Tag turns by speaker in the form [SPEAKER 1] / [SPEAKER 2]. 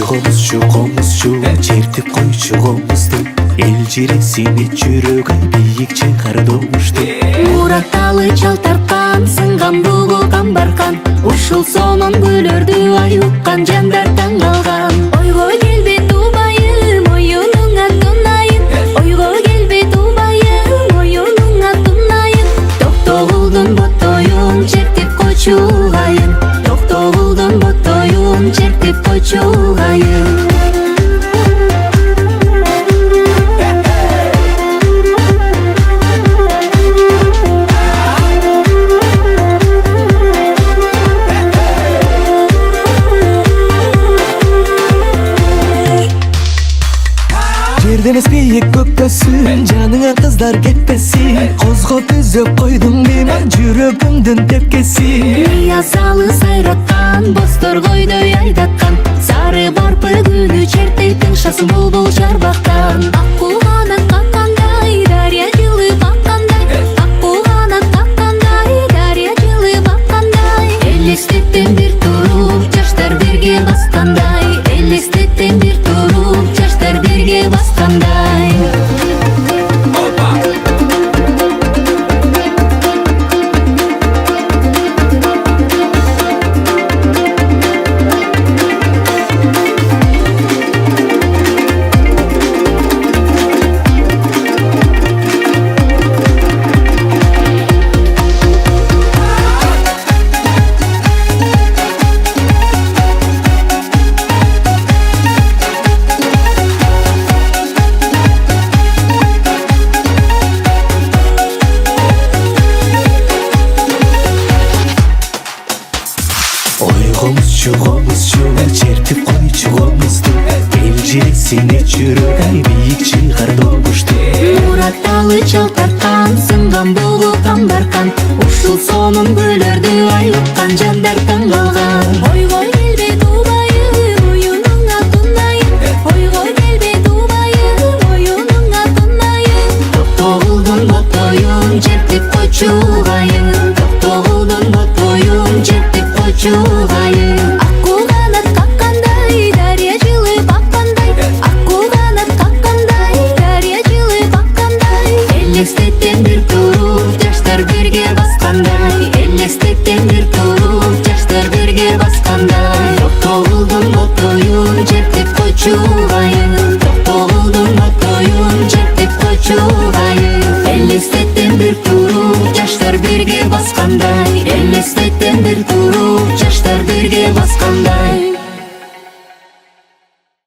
[SPEAKER 1] комузчу чертип койчу комузду, эл жиресине жүрөгү бийикче кардошту.
[SPEAKER 2] Муратталы чал тарткан, сынган бугу камбаркан, ушул сонун гүлөрдү ай уккан жандар таң калган. Ойго келбе тубайым, оюнуңа тунайын, ойго келбе тубайым, оюнуңа тунайын. Токтогулдун боттоюн чертип койчу айын, токтогулдун боттоюн чертип койчу айын.
[SPEAKER 1] Жерден эспейик көккөсүн, жаныңа кыздар кетпесин. Козго түзөп койдуң мейман жүрөгүмдүн тепкесин.
[SPEAKER 2] Миязалы сайраткан, бостор койдой айдаткан, сары барпы гүлү чертейтин шасын булбул жарбактан. Акку канат каккандай, дария жылып аккандай, акку канат каккандай, дария жылып аккандай. Элестеттен бир туруп, жаштар бирге баскандай, элестеттен бир туруп, жаштар бирге баскандай.
[SPEAKER 1] Комузчу чертип койчу комузду, эл жиресине жүрөгү бийикче кардошту.
[SPEAKER 2] Муратталы чал тарткан, сынган бугу камбаркан, ушул сонун гүлөрдү ай уккан жандар таң калган. Ойго келбе тубайым, оюнуңа тунайын, ойго келбе тубайым, оюнуңа тунайын. Токтогулдун боттоюн чертип койчу айын, токтогулдун боттоюн чертип койчу айын. Элестеттен бир туруп, жаштар бирге баскандай, элестеттен бир туруп, жаштар бирге баскандай. Токтогулдун боттоюн чертип койчу айын, токтогулдун боттоюн чертип койчу айын. Элестеттен бир туруп, жаштар бирге баскандай, элестеттен бир туруп, жаштар бирге баскандай.